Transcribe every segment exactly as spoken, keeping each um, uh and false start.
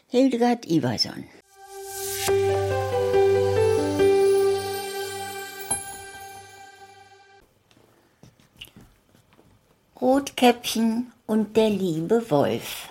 Hildegard Iverson. Rotkäppchen und der liebe Wolf.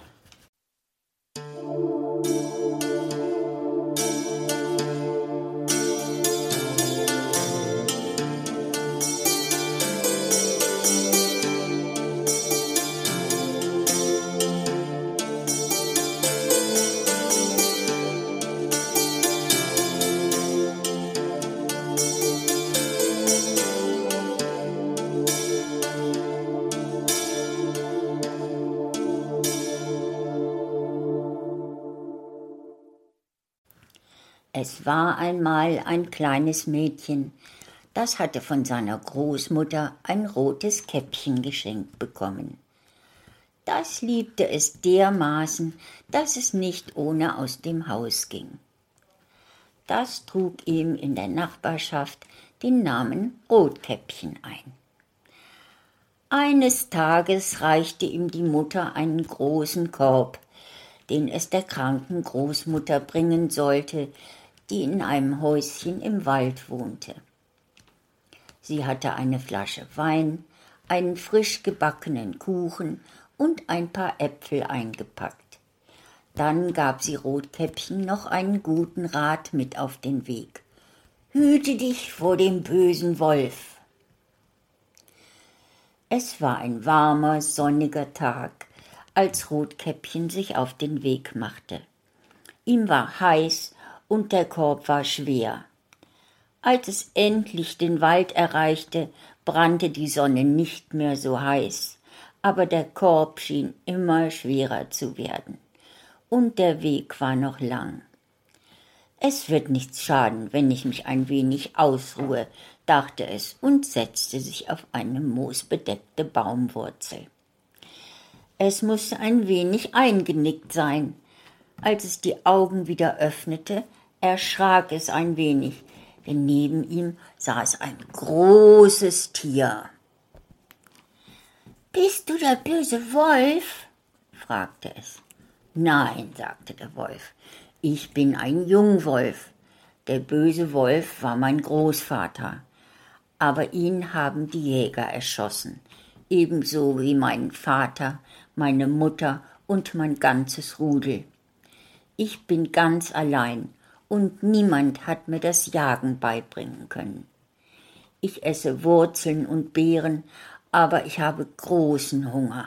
Es war einmal ein kleines Mädchen, das hatte von seiner Großmutter ein rotes Käppchen geschenkt bekommen. Das liebte es dermaßen, dass es nicht ohne aus dem Haus ging. Das trug ihm in der Nachbarschaft den Namen Rotkäppchen ein. Eines Tages reichte ihm die Mutter einen großen Korb, den es der kranken Großmutter bringen sollte, die in einem Häuschen im Wald wohnte. Sie hatte eine Flasche Wein, einen frisch gebackenen Kuchen und ein paar Äpfel eingepackt. Dann gab sie Rotkäppchen noch einen guten Rat mit auf den Weg. Hüte dich vor dem bösen Wolf. Es war ein warmer, sonniger Tag, als Rotkäppchen sich auf den Weg machte. Ihm war heiß und der Korb war schwer. Als es endlich den Wald erreichte, brannte die Sonne nicht mehr so heiß, aber der Korb schien immer schwerer zu werden, und der Weg war noch lang. Es wird nichts schaden, wenn ich mich ein wenig ausruhe, dachte es und setzte sich auf eine moosbedeckte Baumwurzel. Es musste ein wenig eingenickt sein. Als es die Augen wieder öffnete, erschrak es ein wenig, denn neben ihm saß ein großes Tier. »Bist du der böse Wolf?« fragte es. »Nein«, sagte der Wolf, »ich bin ein Jungwolf. Der böse Wolf war mein Großvater, aber ihn haben die Jäger erschossen, ebenso wie meinen Vater, meine Mutter und mein ganzes Rudel. Ich bin ganz allein und niemand hat mir das Jagen beibringen können. Ich esse Wurzeln und Beeren, aber ich habe großen Hunger.«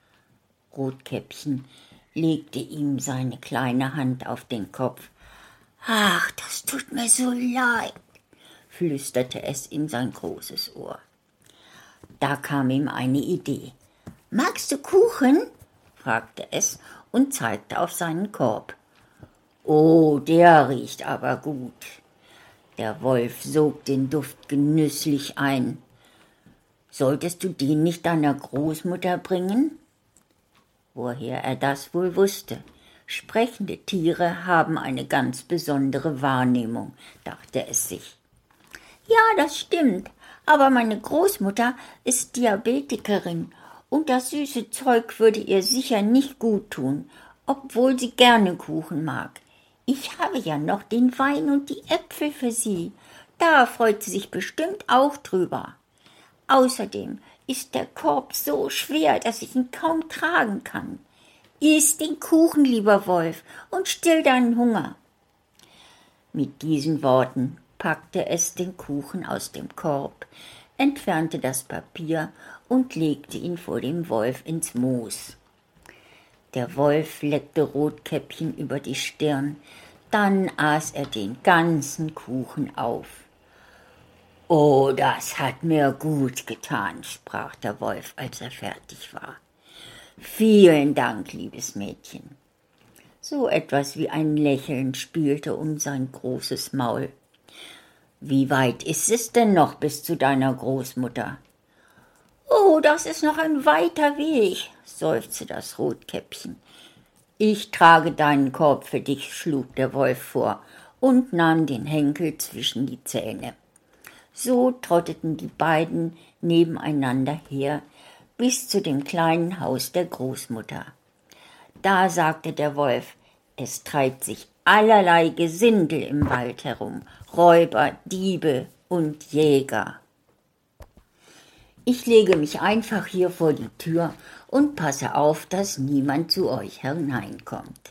Rotkäppchen legte ihm seine kleine Hand auf den Kopf. »Ach, das tut mir so leid«, flüsterte es in sein großes Ohr. Da kam ihm eine Idee. »Magst du Kuchen?« fragte es und zeigte auf seinen Korb. »Oh, der riecht aber gut.« Der Wolf sog den Duft genüsslich ein. »Solltest du den nicht deiner Großmutter bringen?« Woher er das wohl wusste. Sprechende Tiere haben eine ganz besondere Wahrnehmung, dachte es sich. »Ja, das stimmt, aber meine Großmutter ist Diabetikerin und das süße Zeug würde ihr sicher nicht gut tun, obwohl sie gerne Kuchen mag. Ich habe ja noch den Wein und die Äpfel für sie. Da freut sie sich bestimmt auch drüber. Außerdem ist der Korb so schwer, dass ich ihn kaum tragen kann. Iss den Kuchen, lieber Wolf, und still deinen Hunger.« Mit diesen Worten packte es den Kuchen aus dem Korb, entfernte das Papier und legte ihn vor dem Wolf ins Moos. Der Wolf leckte Rotkäppchen über die Stirn, dann aß er den ganzen Kuchen auf. »Oh, das hat mir gut getan«, sprach der Wolf, als er fertig war. »Vielen Dank, liebes Mädchen.« So etwas wie ein Lächeln spielte um sein großes Maul. »Wie weit ist es denn noch bis zu deiner Großmutter?« »Oh, das ist noch ein weiter Weg«, seufzte das Rotkäppchen. »Ich trage deinen Korb für dich«, schlug der Wolf vor und nahm den Henkel zwischen die Zähne. So trotteten die beiden nebeneinander her bis zu dem kleinen Haus der Großmutter. Da sagte der Wolf: Es treibt sich allerlei Gesindel im Wald herum, Räuber, Diebe und Jäger. Ich lege mich einfach hier vor die Tür und passe auf, dass niemand zu euch hineinkommt.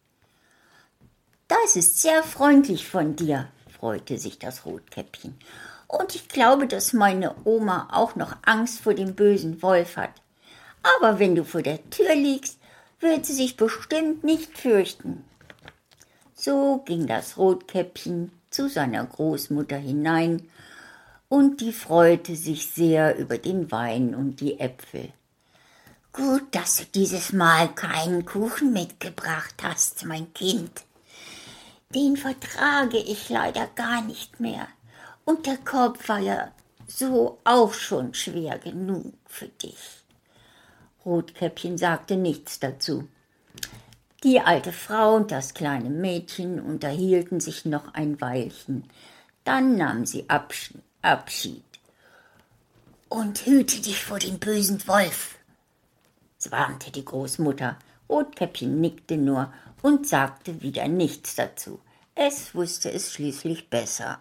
Das ist sehr freundlich von dir, freute sich das Rotkäppchen. Und ich glaube, dass meine Oma auch noch Angst vor dem bösen Wolf hat. Aber wenn du vor der Tür liegst, wird sie sich bestimmt nicht fürchten. So ging das Rotkäppchen zu seiner Großmutter hinein, und die freute sich sehr über den Wein und die Äpfel. »Gut, dass du dieses Mal keinen Kuchen mitgebracht hast, mein Kind. Den vertrage ich leider gar nicht mehr, und der Korb war ja so auch schon schwer genug für dich.« Rotkäppchen sagte nichts dazu. Die alte Frau und das kleine Mädchen unterhielten sich noch ein Weilchen. Dann nahm sie Abschied. Abschied. »Und hüte dich vor dem bösen Wolf«, warnte die Großmutter. Rotkäppchen nickte nur und sagte wieder nichts dazu. Es wusste es schließlich besser.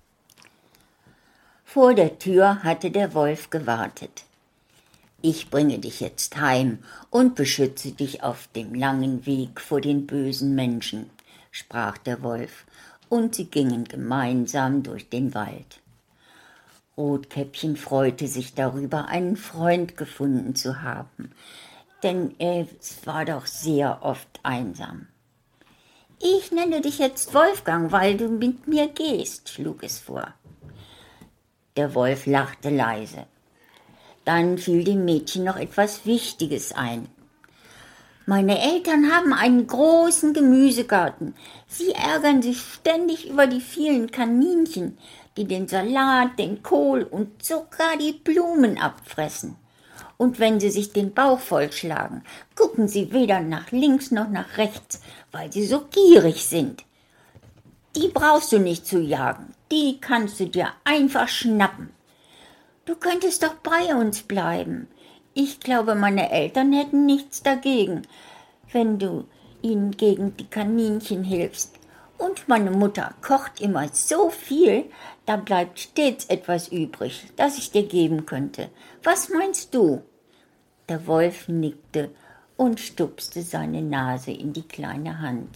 Vor der Tür hatte der Wolf gewartet. »Ich bringe dich jetzt heim und beschütze dich auf dem langen Weg vor den bösen Menschen«, sprach der Wolf, und sie gingen gemeinsam durch den Wald. Rotkäppchen freute sich darüber, einen Freund gefunden zu haben, denn es war doch sehr oft einsam. »Ich nenne dich jetzt Wolfgang, weil du mit mir gehst«, schlug es vor. Der Wolf lachte leise. Dann fiel dem Mädchen noch etwas Wichtiges ein. »Meine Eltern haben einen großen Gemüsegarten. Sie ärgern sich ständig über die vielen Kaninchen, die den Salat, den Kohl und sogar die Blumen abfressen. Und wenn sie sich den Bauch vollschlagen, gucken sie weder nach links noch nach rechts, weil sie so gierig sind. Die brauchst du nicht zu jagen, die kannst du dir einfach schnappen. Du könntest doch bei uns bleiben. Ich glaube, meine Eltern hätten nichts dagegen, wenn du ihnen gegen die Kaninchen hilfst. Und meine Mutter kocht immer so viel, da bleibt stets etwas übrig, das ich dir geben könnte. Was meinst du?« Der Wolf nickte und stupste seine Nase in die kleine Hand.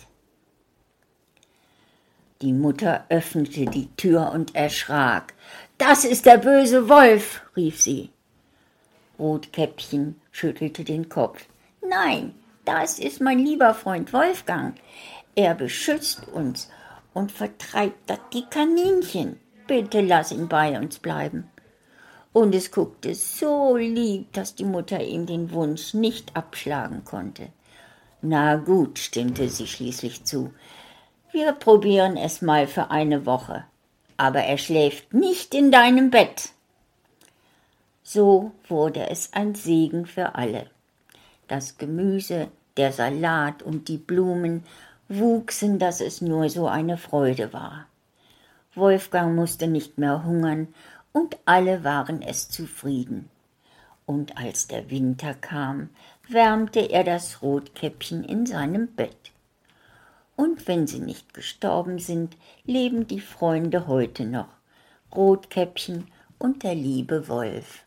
Die Mutter öffnete die Tür und erschrak. »Das ist der böse Wolf«, rief sie. Rotkäppchen schüttelte den Kopf. »Nein, das ist mein lieber Freund Wolfgang. Er beschützt uns und vertreibt die Kaninchen. Bitte lass ihn bei uns bleiben.« Und es guckte so lieb, dass die Mutter ihm den Wunsch nicht abschlagen konnte. »Na gut«, stimmte sie schließlich zu. »Wir probieren es mal für eine Woche. Aber er schläft nicht in deinem Bett.« So wurde es ein Segen für alle. Das Gemüse, der Salat und die Blumen wuchsen, dass es nur so eine Freude war. Wolfgang musste nicht mehr hungern und alle waren es zufrieden. Und als der Winter kam, wärmte er das Rotkäppchen in seinem Bett. Und wenn sie nicht gestorben sind, leben die Freunde heute noch, Rotkäppchen und der liebe Wolf.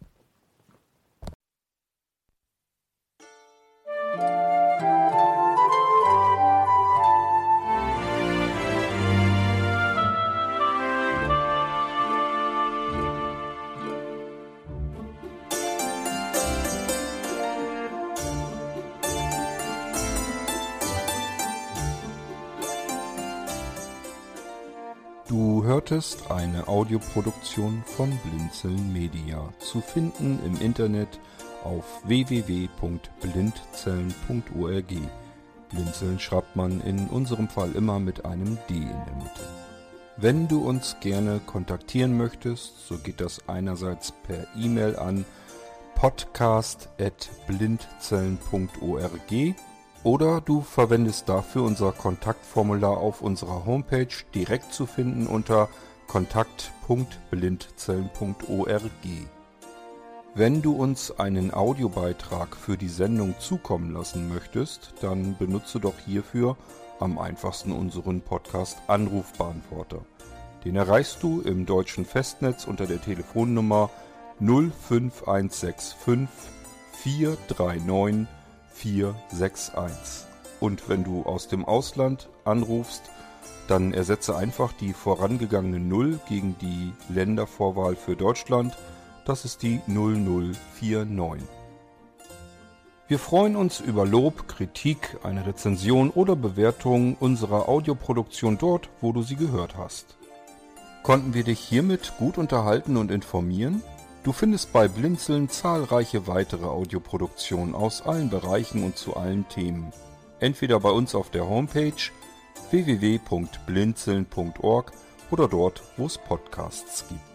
Du hörtest eine Audioproduktion von Blinzeln Media, zu finden im Internet auf w w w punkt blindzellen punkt org. Blinzeln schreibt man in unserem Fall immer mit einem D in der Mitte. Wenn du uns gerne kontaktieren möchtest, so geht das einerseits per E-Mail an podcast at blindzellen punkt org oder du verwendest dafür unser Kontaktformular auf unserer Homepage, direkt zu finden unter kontakt punkt blindzellen punkt org. Wenn du uns einen Audiobeitrag für die Sendung zukommen lassen möchtest, dann benutze doch hierfür am einfachsten unseren Podcast Anrufbeantworter. Den erreichst du im deutschen Festnetz unter der Telefonnummer null fünf eins sechs fünf vier drei neun vier sechs eins. Und wenn du aus dem Ausland anrufst, dann ersetze einfach die vorangegangene null gegen die Ländervorwahl für Deutschland. Das ist die null null vier neun. Wir freuen uns über Lob, Kritik, eine Rezension oder Bewertung unserer Audioproduktion dort, wo du sie gehört hast. Konnten wir dich hiermit gut unterhalten und informieren? Du findest bei Blinzeln zahlreiche weitere Audioproduktionen aus allen Bereichen und zu allen Themen. Entweder bei uns auf der Homepage w w w punkt blinzeln punkt org oder dort, wo es Podcasts gibt.